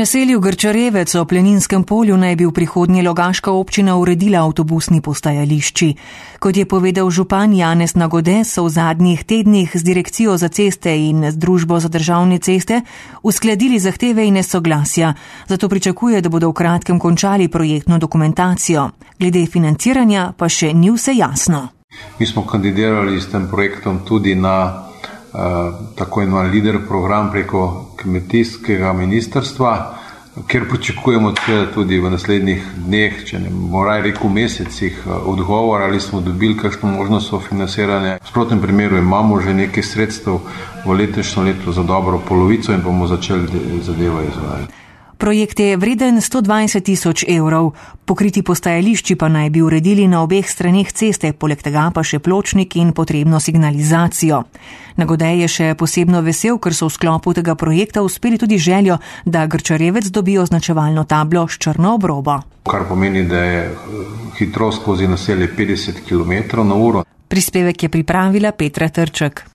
naselju Grčarevec o Planinskem polju naj bi v prihodnje Logaška občina uredila avtobusni postajališči. Kot je povedal župan Janez Nagode, so v zadnjih tednih z Direkcijo za ceste in z Družbo za državne ceste uskladili zahteve in nesoglasja, zato pričakuje, da bodo v kratkem končali projektno dokumentacijo. Glede financiranja pa še ni vse jasno. Mi smo kandidirali s tem projektom tudi na tako imenovan LEADER program preko kmetijskega ministrstva, kjer pričakujemo tudi v naslednjih dneh, če ne moraj rekel mesecih, odgovor, ali smo dobili kakšno možnost sofinanciranja. V sprotnem primeru imamo že nekaj sredstev v letošnjem letu za dobro polovico in bomo začeli zadevo izvajati. Projekt je vreden 120 000 evrov. Pokriti postajališči pa naj bi uredili na obeh straneh ceste, poleg tega pa še pločnik in potrebno signalizacijo. Nagodej je še posebno vesel, ker so v sklopu tega projekta uspeli tudi željo, da Grčarevec dobi označevalno tablo s črno obrobo. Kar pomeni, da je hitrost skozi naselje 50 km/h. Prispevek je pripravila Petra Trček.